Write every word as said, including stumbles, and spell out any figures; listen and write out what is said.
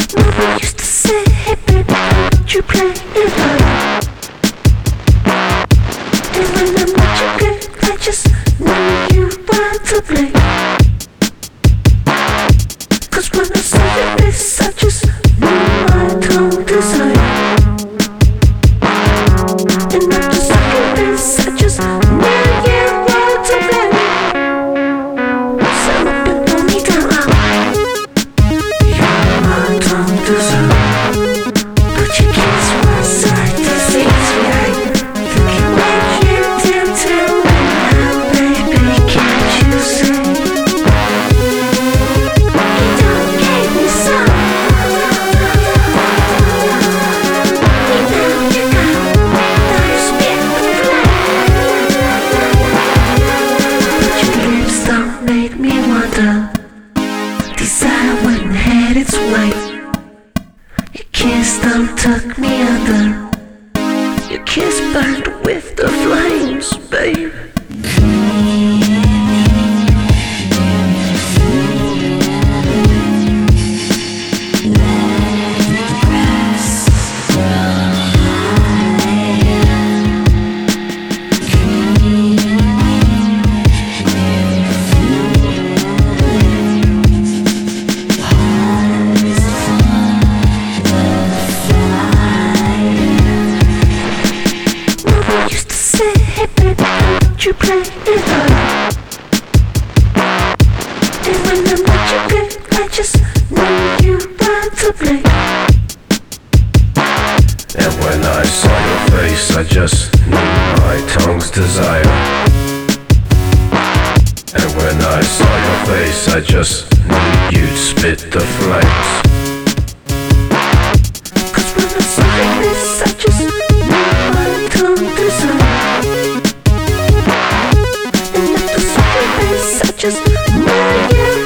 Mama used to say, hey baby, don't you play it right? And when I'm not your girl, I just know you want to play. Cause when I say this, I just know my tongue desire. And I'm just like this, I just know you want to play. So up and pull me down, you're my tongue desire. But your kiss one side, this is right. Looking like you did tell me now, baby, can't you see? You don't give me some. You know you got that spit the flame. But your lips don't make me wonder. Desire went and had its way. Your kiss don't tuck me under. Your kiss burned with the flames, babe. Mama used to say, hey baby, don't you play it right? And when I'm not your girl, I just know you want to play. And when I saw your face, I just knew my tongue's desire. And when I saw your face, I just knew you'd spit the flames. Cause when I say this, I just know my tongue desire. And after saying this, I just know you